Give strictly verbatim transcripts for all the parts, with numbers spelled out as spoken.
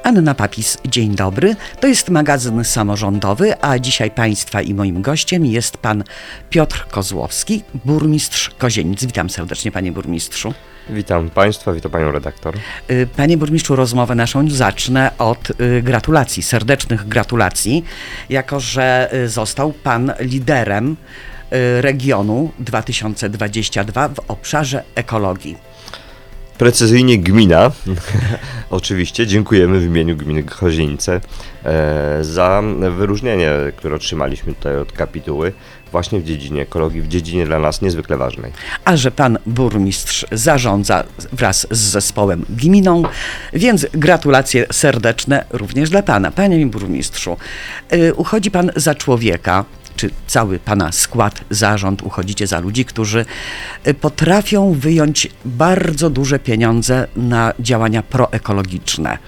Anna Papis, dzień dobry. To jest magazyn samorządowy, a dzisiaj Państwa i moim gościem jest Pan Piotr Kozłowski, burmistrz Kozienic. Witam serdecznie, Panie Burmistrzu. Witam Państwa, witam Panią redaktor. Panie Burmistrzu, rozmowę naszą zacznę od gratulacji, serdecznych gratulacji, jako że został Pan liderem regionu dwa tysiące dwudziestego drugiego w obszarze ekologii. Precyzyjnie gmina. Oczywiście dziękujemy w imieniu gminy Kozienice e, za wyróżnienie, które otrzymaliśmy tutaj od kapituły właśnie w dziedzinie ekologii, w dziedzinie dla nas niezwykle ważnej. A że Pan Burmistrz zarządza wraz z zespołem gminą, więc gratulacje serdeczne również dla Pana. Panie Burmistrzu, y, uchodzi Pan za człowieka, czy cały Pana skład, zarząd, uchodzicie za ludzi, którzy potrafią wyjąć bardzo duże pieniądze na działania proekologiczne.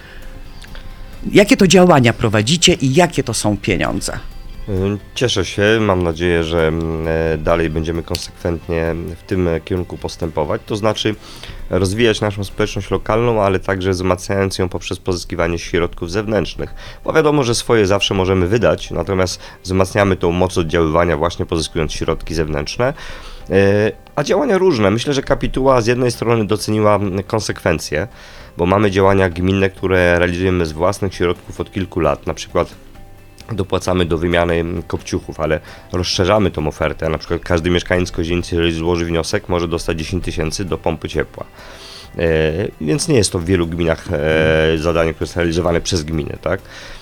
Jakie to działania prowadzicie i jakie to są pieniądze? Cieszę się, mam nadzieję, że dalej będziemy konsekwentnie w tym kierunku postępować, to znaczy rozwijać naszą społeczność lokalną, ale także wzmacniając ją poprzez pozyskiwanie środków zewnętrznych, bo wiadomo, że swoje zawsze możemy wydać, natomiast wzmacniamy tą moc oddziaływania właśnie pozyskując środki zewnętrzne, a działania różne. Myślę, że kapituła z jednej strony doceniła konsekwencje, bo mamy działania gminne, które realizujemy z własnych środków od kilku lat, na przykład dopłacamy do wymiany kopciuchów, ale rozszerzamy tą ofertę. Na przykład każdy mieszkaniec Kozienicy, jeżeli złoży wniosek, może dostać dziesięć tysięcy do pompy ciepła. E, więc nie jest to w wielu gminach e, zadanie, które jest realizowane przez gminy. Tak?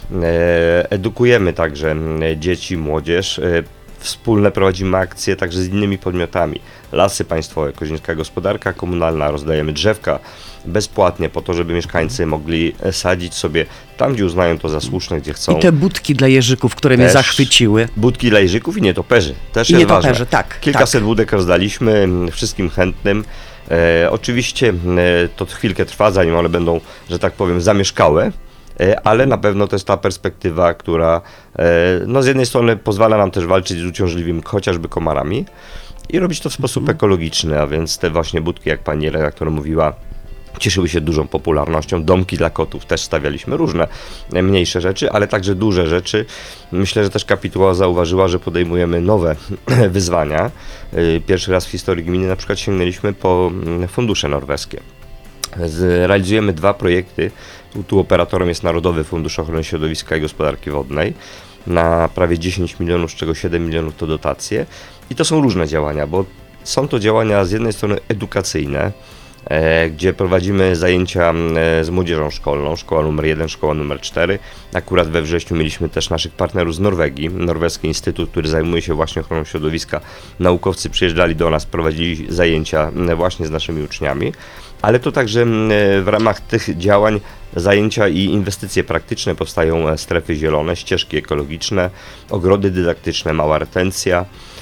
E, edukujemy także dzieci, młodzież. E, Wspólne prowadzimy akcje także z innymi podmiotami. Lasy Państwowe, Kozienicka Gospodarka Komunalna, rozdajemy drzewka bezpłatnie po to, żeby mieszkańcy mogli sadzić sobie tam, gdzie uznają to za słuszne, gdzie chcą. I te budki dla jeżyków, które mnie zachwyciły. Budki dla jeżyków i nietoperzy, też I jest nietoperzy, ważne. tak. Kilkaset tak. budek rozdaliśmy wszystkim chętnym. E, oczywiście e, to chwilkę trwa, zanim one będą, że tak powiem, zamieszkałe. Ale na pewno to jest ta perspektywa, która no z jednej strony pozwala nam też walczyć z uciążliwymi chociażby komarami i robić to w sposób mhm. ekologiczny, a więc te właśnie budki, jak pani redaktor mówiła, cieszyły się dużą popularnością. Domki dla kotów też stawialiśmy, różne mniejsze rzeczy, ale także duże rzeczy. Myślę, że też kapituła zauważyła, że podejmujemy nowe wyzwania. Pierwszy raz w historii gminy na przykład sięgnęliśmy po fundusze norweskie. Realizujemy dwa projekty. Tu, tu operatorem jest Narodowy Fundusz Ochrony Środowiska i Gospodarki Wodnej na prawie dziesięć milionów, z czego siedem milionów to dotacje. I to są różne działania, bo są to działania z jednej strony edukacyjne, e, gdzie prowadzimy zajęcia e, z młodzieżą szkolną, szkoła numer jeden, szkoła numer cztery. Akurat we wrześniu mieliśmy też naszych partnerów z Norwegii, Norweski Instytut, który zajmuje się właśnie ochroną środowiska. Naukowcy przyjeżdżali do nas, prowadzili zajęcia właśnie z naszymi uczniami. Ale to także w ramach tych działań zajęcia i inwestycje praktyczne, powstają strefy zielone, ścieżki ekologiczne, ogrody dydaktyczne, mała retencja.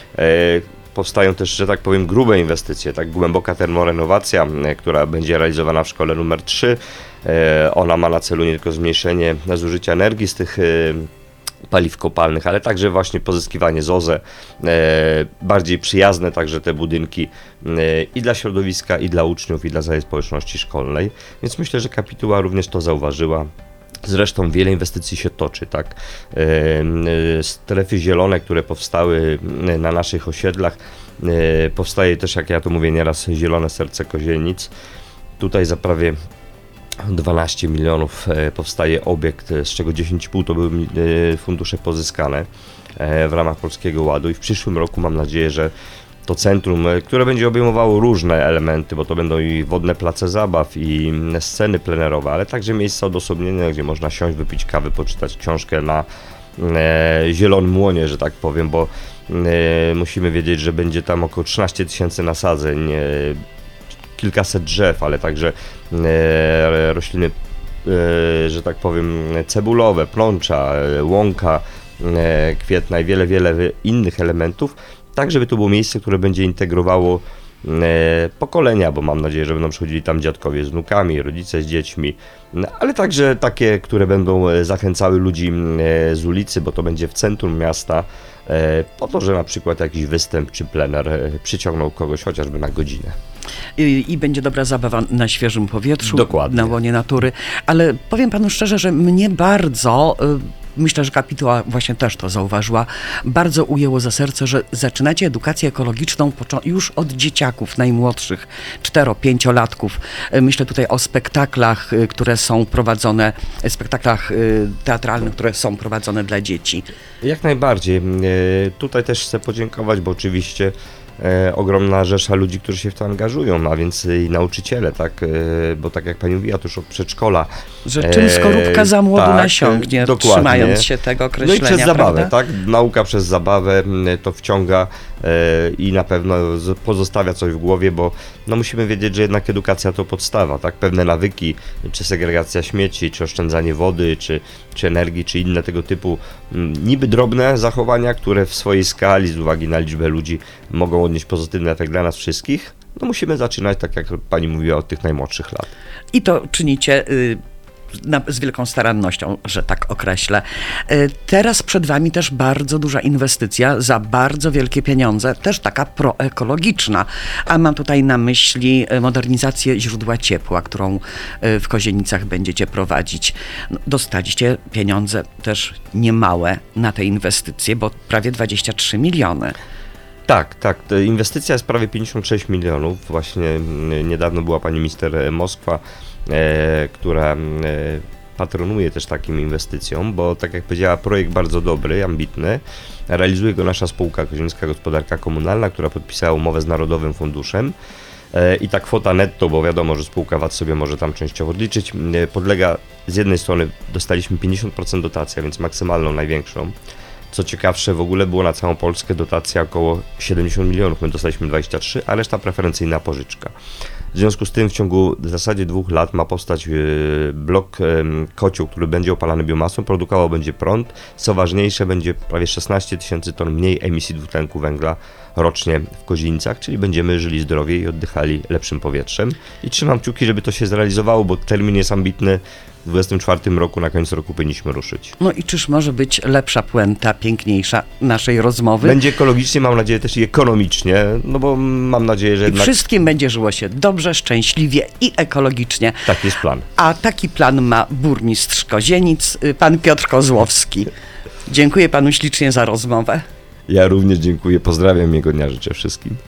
Powstają też, że tak powiem, grube inwestycje, tak głęboka termorenowacja, która będzie realizowana w szkole numer trzy. Ona ma na celu nie tylko zmniejszenie zużycia energii z tych paliw kopalnych, ale także właśnie pozyskiwanie z O Z E, e, bardziej przyjazne także te budynki e, i dla środowiska, i dla uczniów, i dla całej społeczności szkolnej. Więc myślę, że kapituła również to zauważyła. Zresztą wiele inwestycji się toczy, tak? E, e, strefy zielone, które powstały na naszych osiedlach, e, powstaje też, jak ja to mówię nieraz, Zielone Serce Kozienic. Tutaj za prawie dwanaście milionów powstaje obiekt, z czego dziesięć i pół to były fundusze pozyskane w ramach Polskiego Ładu i w przyszłym roku mam nadzieję, że to centrum, które będzie obejmowało różne elementy, bo to będą i wodne place zabaw, i sceny plenerowe, ale także miejsca odosobnienia, gdzie można siąść, wypić kawy, poczytać książkę na zielonym łonie, że tak powiem, bo musimy wiedzieć, że będzie tam około trzynaście tysięcy nasadzeń, kilkaset drzew, ale także e, rośliny, e, że tak powiem, cebulowe, plącza, e, łąka e, kwietna i wiele, wiele innych elementów, tak żeby to było miejsce, które będzie integrowało e, pokolenia, bo mam nadzieję, że będą przychodzili tam dziadkowie z wnukami, rodzice z dziećmi, no, ale także takie, które będą zachęcały ludzi e, z ulicy, bo to będzie w centrum miasta, e, po to, że na przykład jakiś występ czy plener e, przyciągnął kogoś chociażby na godzinę. I, I będzie dobra zabawa na świeżym powietrzu, Dokładnie. na łonie natury. Ale powiem panu szczerze, że mnie bardzo, y, myślę, że kapituła właśnie też to zauważyła, bardzo ujęło za serce, że zaczynacie edukację ekologiczną poczo- już od dzieciaków najmłodszych, cztero-pięciolatków. Y, Myślę tutaj o spektaklach, y, które są prowadzone, spektaklach y, teatralnych, które są prowadzone dla dzieci. Jak najbardziej. E, Tutaj też chcę podziękować, bo oczywiście e, ogromna rzesza ludzi, którzy się w to angażują, a więc i nauczyciele, tak, e, bo tak jak pani mówiła, to już od przedszkola. Że czym skorupka za młodu tak, nasiągnie, dokładnie. trzymając się tego No określenia, i przez zabawę, prawda? tak? Nauka przez zabawę m, to wciąga e, i na pewno z- pozostawia coś w głowie, bo no musimy wiedzieć, że jednak edukacja to podstawa, tak? Pewne nawyki, czy segregacja śmieci, czy oszczędzanie wody, czy, czy energii, czy inne tego typu m, niby drobne zachowania, które w swojej skali z uwagi na liczbę ludzi mogą odnieść pozytywny efekt dla nas wszystkich. No musimy zaczynać, tak jak pani mówiła, od tych najmłodszych lat. I to czynicie y, na, z wielką starannością, że tak określę. Y, teraz przed wami też bardzo duża inwestycja za bardzo wielkie pieniądze, też taka proekologiczna. A mam tutaj na myśli y, modernizację źródła ciepła, którą y, w Kozienicach będziecie prowadzić. No, dostaliście pieniądze też niemałe na te inwestycje, bo prawie dwadzieścia trzy miliony. Tak, tak. To inwestycja jest prawie pięćdziesiąt sześć milionów. Właśnie mm, niedawno była pani minister e, Moskwa, e, która e, patronuje też takim inwestycjom, bo tak jak powiedziała, projekt bardzo dobry, ambitny. Realizuje go nasza spółka Kozienicka Gospodarka Komunalna, która podpisała umowę z Narodowym Funduszem. E, I ta kwota netto, bo wiadomo, że spółka V A T sobie może tam częściowo odliczyć, e, podlega z jednej strony dostaliśmy pięćdziesiąt procent dotacji, a więc maksymalną, największą. Co ciekawsze, w ogóle było na całą Polskę dotacja około siedemdziesiąt milionów, my dostaliśmy dwadzieścia trzy, a reszta preferencyjna pożyczka. W związku z tym w ciągu w zasadzie dwóch lat ma powstać yy, blok yy, kocioł, który będzie opalany biomasą, produkował będzie prąd. Co ważniejsze, będzie prawie szesnaście tysięcy ton mniej emisji dwutlenku węgla rocznie w Kozienicach, czyli będziemy żyli zdrowiej i oddychali lepszym powietrzem. I trzymam kciuki, żeby to się zrealizowało, bo termin jest ambitny. W dwudziestym czwartym roku, na koniec roku powinniśmy ruszyć. No i czyż może być lepsza puenta, piękniejsza naszej rozmowy? Będzie ekologicznie, mam nadzieję też i ekonomicznie, no bo mam nadzieję, że I jednak wszystkim będzie żyło się dobrze, szczęśliwie i ekologicznie. taki jest plan. A taki plan ma burmistrz Kozienic, y, pan Piotr Kozłowski. Dziękuję panu ślicznie za rozmowę. Ja również dziękuję, pozdrawiam, miłego dnia życzę wszystkim.